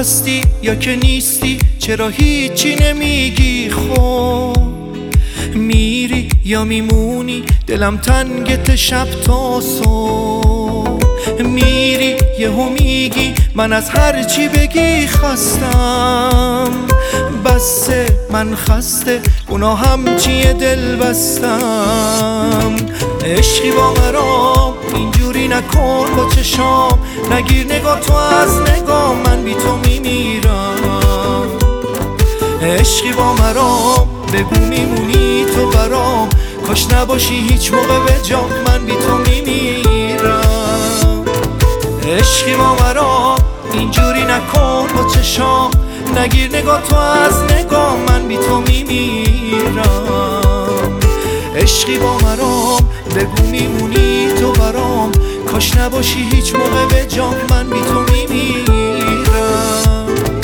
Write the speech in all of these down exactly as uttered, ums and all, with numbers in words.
هستی یا که نیستی، چرا هیچی نمیگی؟ خب میری یا میمونی، دلم تنگت شب تا صبح. میری یهو میگی من از هر چی بگی خستم، بسه من خسته گناهم چیه دل بستم. عشقی با مرام اینجوری نکن با چشام، نگیر نگاه تو از نگاه من بی تو میمیرم. عشقی با مرام بگو میمونی تو برام، کاش نباشی هیچ موقع به جام من بی تو میمیرم. عشقی با مرام اینجوری نکن با چشام، نگیر نگاه تو از نگاه من بی تو میمیرم. عشقی با مرام بگو میمونی تو برام، کاش نباشی هیچ موقع به جام من بی تو میمیرم.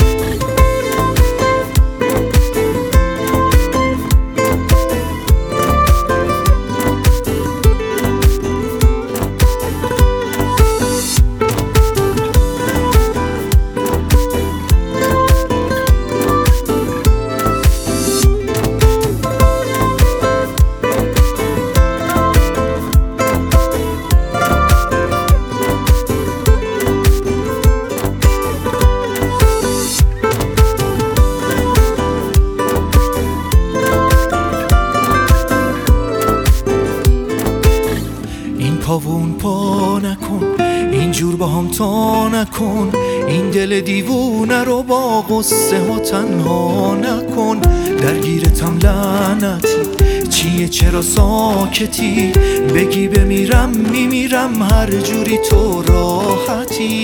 پا و اون پا نکن، اینجور با هم تا نکن، این دل دیوونه رو با غصه ها تنها نکن. درگیرتم لعنتی چیه چرا ساکتی، بگی بمیرم میمیرم هر جوری تو راحتی.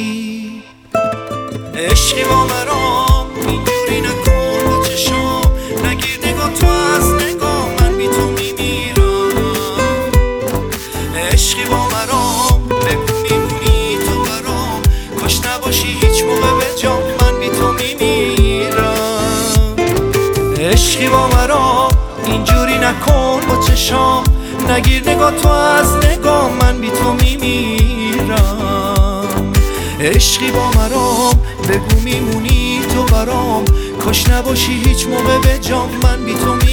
عشقی با مرام اینجوری نکن با چشام، نگیر نگاه تو از نگاه من بی تو میمیرم. عشقی با مرام بگو میمونی تو برام، کاش نباشی هیچ موقع به جام من بی تو میمیرم. عشقی با مرام اینجوری نکن با چشام، نگیر نگاه تو از نگاه من بی تو میمیرم. عشقی با مرام بگو میمونی تو برام، کاش نباشی هیچ موقع به جام من بی تو میمیرم.